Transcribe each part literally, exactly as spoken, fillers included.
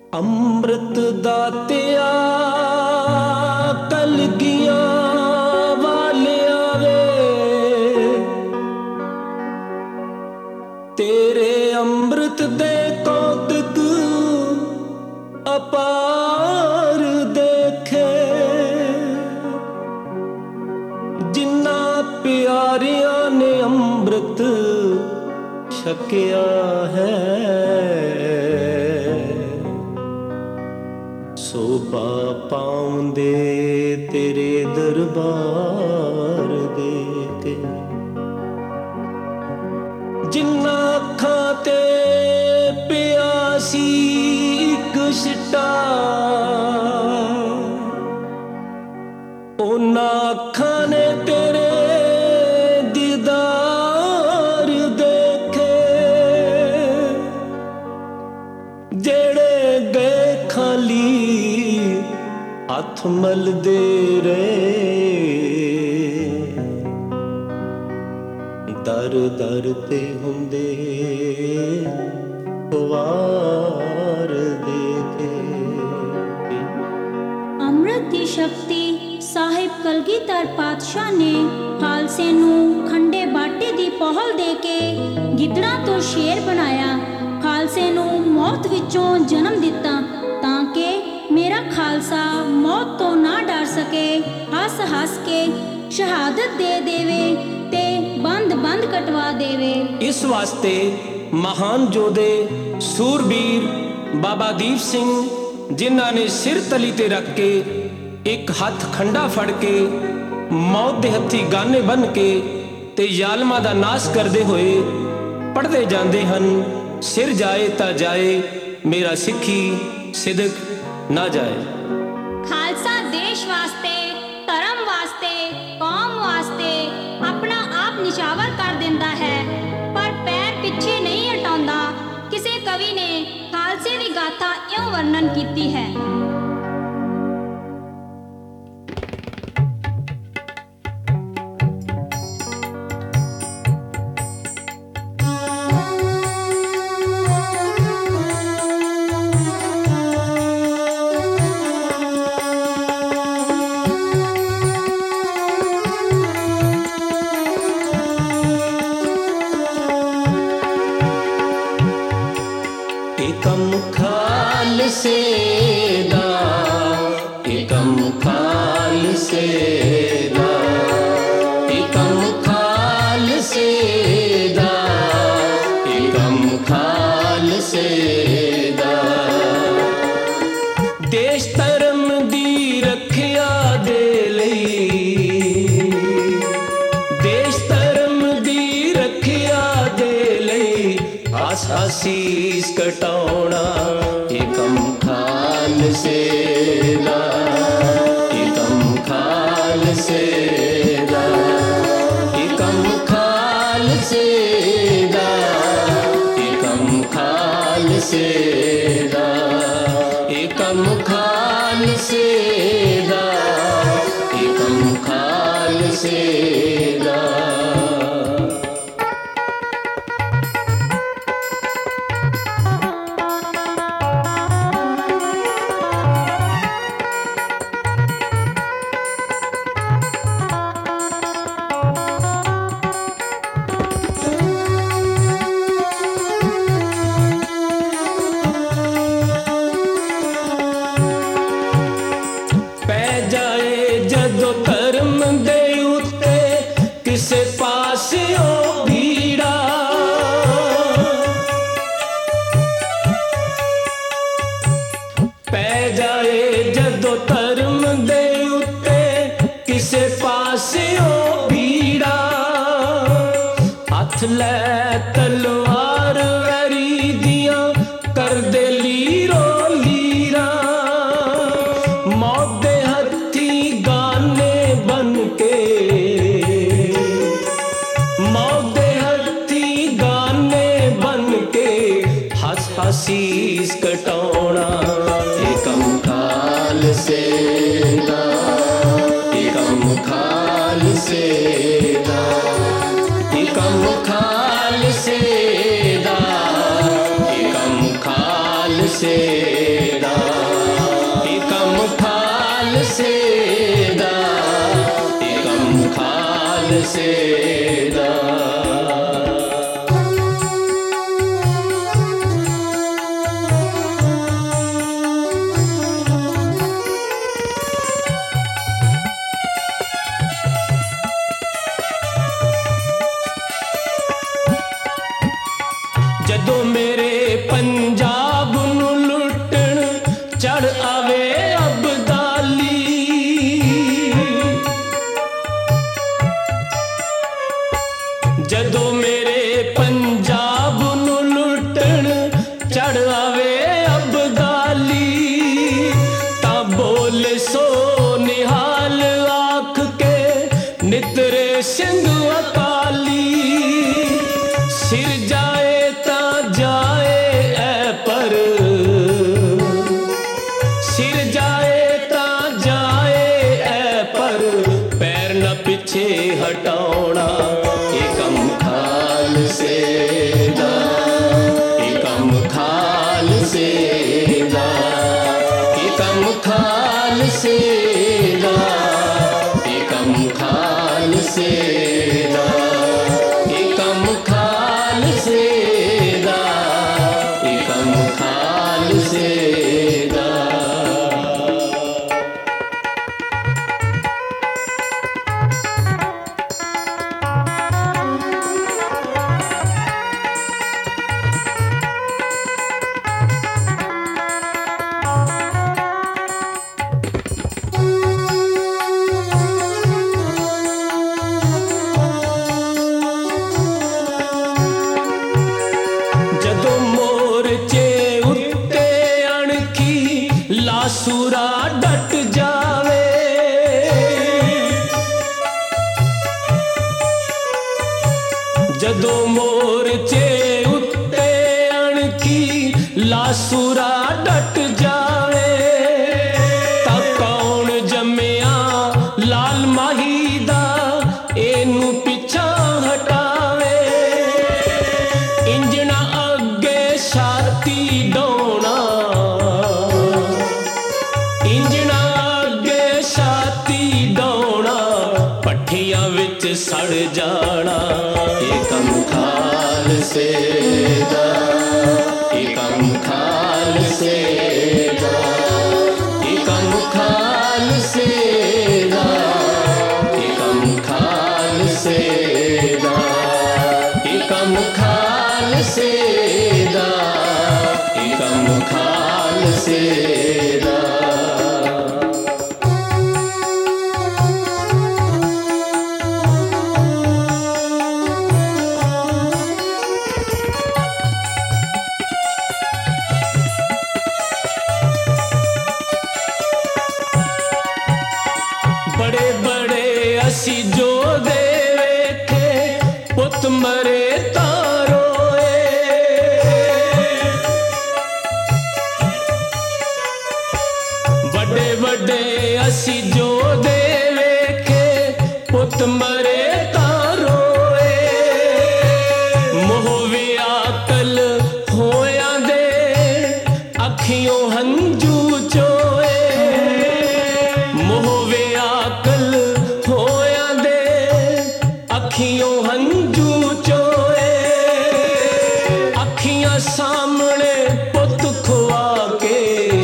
ਅੰਮ੍ਰਿਤ ਦਾਤਿਆ ਕਲਗੀਆਂ ਵਾਲਿਆ ਵੇ, ਤੇਰੇ ਅੰਮ੍ਰਿਤ ਦੇ ਕੌਤਕ ਅਪਾਰ ਦੇਖੇ, ਜਿਨ੍ਹਾਂ ਪਿਆਰਿਆਂ ਨੇ ਅੰਮ੍ਰਿਤ ਛਕਿਆ ਹੈ, ਸੋਭਾ ਪਾਉਂਦੇ ਤੇਰੇ ਦਰਬਾਰ ਦੇ ਕੇ। ਜਿਨ੍ਹਾਂ ਅੱਖਾਂ ਤੇ ਪਿਆ ਸੀ ਇੱਕ ਛਿੱਟਾ, ਉਹਨਾਂ ਅੱਖਾਂ ਨੇ ਤੇਰੇ ਦੀਦਾਰ ਦੇਖੇ, ਜਿਹੜੇ ਗਏ ਖਾਲੀ ਹੱਥ ਮਲਦੇ ਰਹੇ, ਦਰ ਦਰ ਤੇ ਹੁੰਦੇ ਵਾਰ ਦੇ ਕੇ। ਅੰਮ੍ਰਿਤ ਦੀ ਸ਼ਕਤੀ ਸਾਹਿਬ ਕਲਗੀਧਰ ਪਾਤਸ਼ਾਹ ਨੇ ਖਾਲਸੇ ਨੂੰ ਖੰਡੇ ਬਾਟੇ ਦੀ ਪਹੁਲ ਦੇ ਕੇ ਗਿੱਦੜਾਂ ਤੋਂ ਸ਼ੇਰ ਬਣਾਇਆ, ਖਾਲਸੇ ਨੂੰ ਮੌਤ ਵਿੱਚੋਂ ਜਨਮ ਦਿੱਤਾ ਤਾਂ ਕਿ ਮੇਰਾ ਖਾਲਸਾ ਮੌਤ ਤੋਂ ਨਾ ਡਰ ਸਕੇ, ਹੱਸ ਹੱਸ ਕੇ ਸ਼ਹਾਦਤ ਦੇ ਦੇਵੇ ਤੇ ਬੰਦ ਬੰਦ ਕਟਵਾ ਦੇਵੇ। ਇਸ ਵਾਸਤੇ ਮਹਾਨ ਯੋਧੇ ਸੂਰਬੀਰ ਬਾਬਾ ਦੀਪ ਸਿੰਘ, ਜਿਨ੍ਹਾਂ ਨੇ ਸਿਰ ਤਲੀ ਤੇ ਰੱਖ ਕੇ ਇੱਕ ਹੱਥ ਖੰਡਾ ਫੜ ਕੇ ਮੌਤ ਦੇ ਹੱਥੀ ਗਾਨੇ ਬੰਨ ਕੇ ਤੇ ਜ਼ਾਲਮਾਂ ਦਾ ਨਾਸ਼ ਕਰਦੇ ਹੋਏ ਪੜ੍ਹਦੇ ਜਾਂਦੇ ਹਨ, ਸਿਰ ਜਾਏ ਤਾਂ ਜਾਏ ਮੇਰਾ ਸਿੱਖੀ ਸਿਦਕ ਨਾ ਜਾਏ। ਖਾਲਸਾ ਦੇਸ਼ ਵਾਸਤੇ, ਧਰਮ ਵਾਸਤੇ, ਕੌਮ ਵਾਸਤੇ ਆਪਣਾ ਆਪ ਨਿਛਾਵਰ ਕਰ ਦਿੰਦਾ ਹੈ, ਪਰ ਪੈਰ ਪਿੱਛੇ ਨਹੀਂ ਹਟਾਉਂਦਾ। ਕਿਸੇ ਕਵੀ ਨੇ ਖਾਲਸੇ ਦੀ ਗਾਥਾ ਇਉਂ ਵਰਣਨ ਕੀਤੀ ਹੈ। एकम खालसे दा, एकम खालसे दा, एकम खालसे दा, एकम खालसे दा। देश धर्म दी रखिया दे लई, देश धर्म दी रखिया दे लई आस आसीस कटाउणा एकम खालसे दा, एकम खालसे दा, एकम खालसे दा, एकम खालसे दा, एकम खालसे दा, एकम खालसे दा। ਪੈ ਜਾਏ ਜਦੋਂ ਧਰਮ ਦੇ ਉੱਤੇ ਕਿਸੇ ਪਾਸਿਓਂ ਭੀੜਾ, ਪੈ ਜਾਏ ਜਦੋਂ ਧਰਮ ਦੇ ਉੱਤੇ ਕਿਸੇ ਪਾਸਿਓਂ ਭੀੜਾ, ਹੱਥ ਲੈ ਤਲਵਾਰ ਵੈਰੀ ਦੀਆਂ ਕਰਦੇ ਲੀਰੋ ਲੀਰਾ, ਮੌਤ ਦੇ ਹੱਥੀ ਗਾਨੇ ਬਨ ਕੇ, ਮੌਤ ਦੇ ਹੱਥੀ ਗਾਨੇ ਬਨ ਕੇ ਹੱਸ ਹਸੀਸ ਕਟਾਉਣਾ ਏਕਮ ਖਾਲਸੇ ਦਾ, ਏਕਮ ਖਾਲਸੇ ਦਾ, ਏਕਮ ਖਾਲਸੇ ਦਾ, ਏਕਮ ਖਾਲਸੇ ਦਾ। सेदा। जदों मेरे पंजाब नूं लुटण चढ़ आवे अबदाली, जदों मेरे पंजाब नूं लुटण चढ़ आवे अबदाली, तां बोल सो निहाल आख के नितरे सिंध अकाली। सिर जाए तां जाए ऐ पर, सिर जाए तां जाए ऐ पर, पैर न पिछे हटाउणा ये कम खालसेदा, ये कम खालसेदा, ये कम खालसेदा, ये कम खालसेदा, ये कम खालसेदा, ये कम खालसेदा। जदों मोरचे उत्ते अणखी लासुरा डट जावे, जदों मोरचे उत्ते अणखी लासुरा डट जावे, तां कौन जम्मिया लाल माही दा एनू पिछा हटावे। इंजना अगे छाती डोना, इंजना अगे छाती डोना, पट्ठियां विच सड़ जाना ये कम खालसेदा, ये कम खालसेदा, ये कम खालसेदा, ये कम खालसेदा, ये कम खालसेदा, ये कम खालसेदा। बड़े बड़े असी जो दे वेखे पुत मरे तारोए, बड़े बड़े असी जो दे वेखे पुत मरे तारोए। मोह व्याकल होया दे अखियों हंजू चोए, मोह व्याकल होया दे अखियों हंजू चोए। अखियां सामने पुत खुआ के,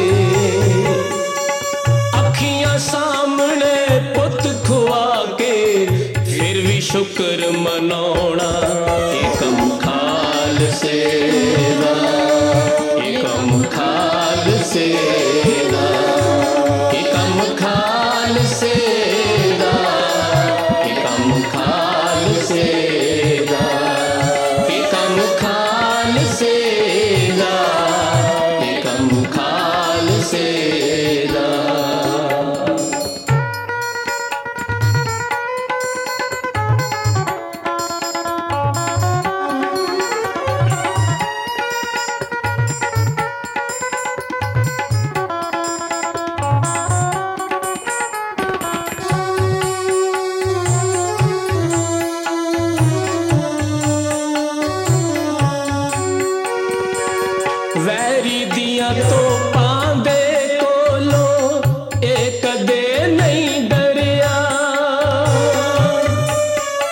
अखियां सामने पुत खुआ के, फिर भी शुक्र मनाउणा ये कम खालसेदा, ये कम खालसेदा, ये कम खालसेदा, ये कम खालसेदा, ये कम खालसेदा, ये कम खालसेदा। वैरी दिया तो पांदे कोलो एक दे नहीं डरिया,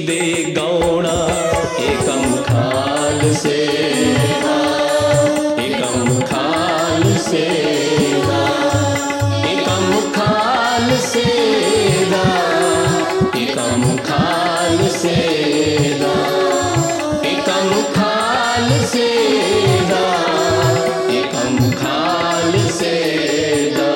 दे गौणा एकम खालसे दा, एकम खालसे दा, एकम खालसे दा, एकम खालसे दा, एकम खालसे दा, एकम खालसे दा।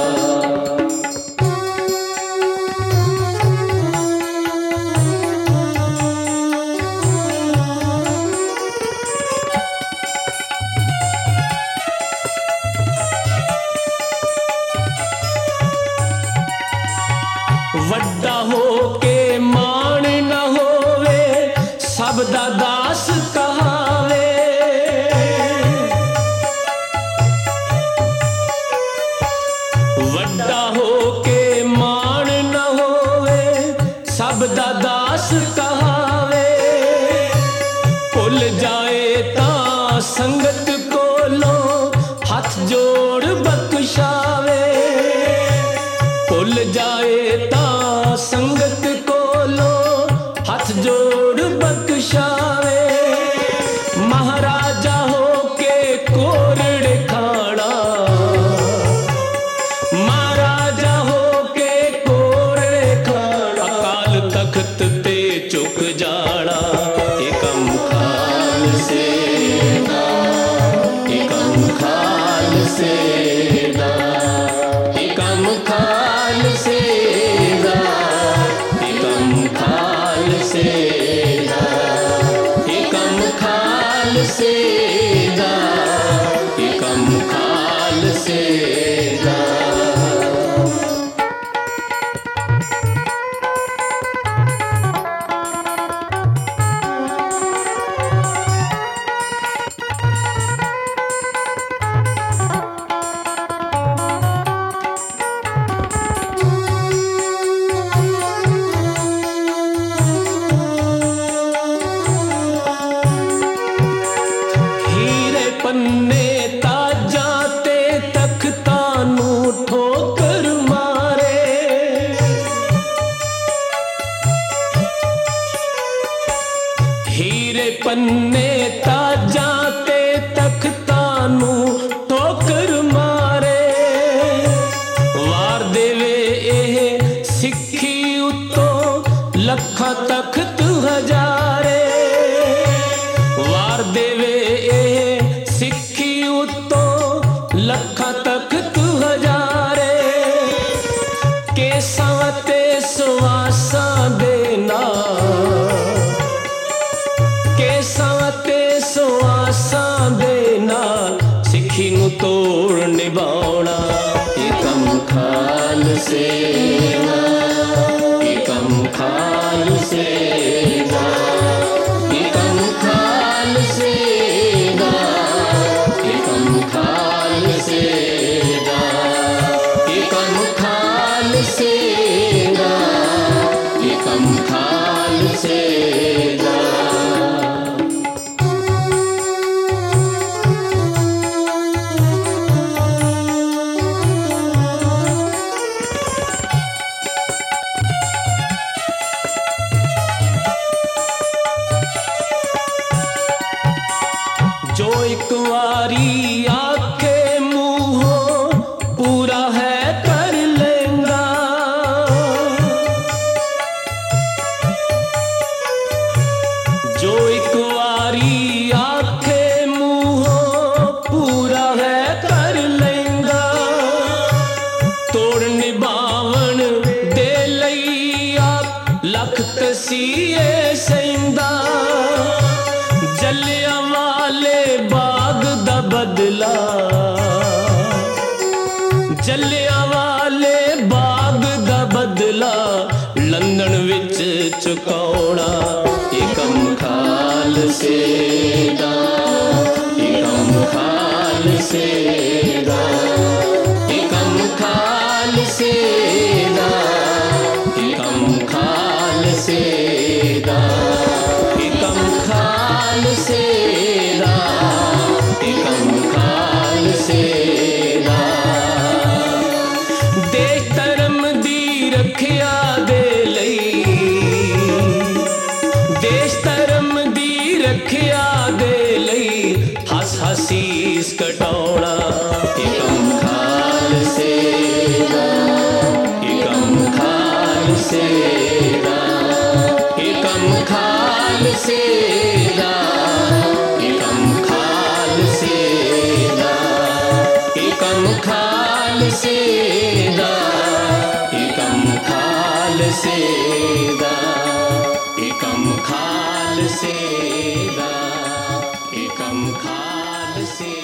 वड्डा हो के मान न होवे सब दा दास कहावे, वड्डा हो के मान न होवे सब दा दास कहावे, भुल जाए तां संगत कोलों हथ जोड़ बख्शावे, भुल जाए तां संगत कोलों हथ जोड़ बख्शावे, महाराजा हो के कोरड़े खाना, महाराजा हो के कोरड़े खाना, अकाल तख्त ते झुक जाना एकम खालसे दा, एकम खालसे दा, एकम खालसे दा, एकम खालसे दा, एकम खालसे दा, एकम खालसे दा। हीरे पन्ने ताजा ते तख्ता नू ठोकर मारे, हीरे पन्ने ताजा ते तख्ता नू ठोकर मारे, वार देवे एह सिक्खी उत्तों लखां तख्त हजारे, वार देवे एह सिक्खी उत्तों लखां तख्त हजारे, केसां ते सुवासां दे नाल, केसां ते सुवासां दे नाल सिक्खी नू तोड़ निभाउणा एकम खालसे दा, एकम खालसे दा, एकम खालसे दा, एकम खालसे दा, एकम खालसे दा, एकम खालसे दा। जो एक वारी आखे मुँहों पूरा है कर लेंगा, जो एक वारी आखे मुँहों पूरा है कर लेंगा, तोड़ निभावन दे लई आप लख तसीए सहिंदा, जलिया वाले बाग दा बदला, जलिया वाले बाग दा बदला लंदन विच चुकाउणा एकम खालसे दा, एकम खालसे दा, एकम खालसे दा, एकम खालसे दा, एकम खालसे दा, एकम खालसे दा। देश धर्म दी रखिया दे लई सोना एकम खालसे दा एकम खालसे दा एकम खालसे दा एकम खालसे दा एकम खालसे दा एकम खालसे दा एकम खालसे दा एकम खालसे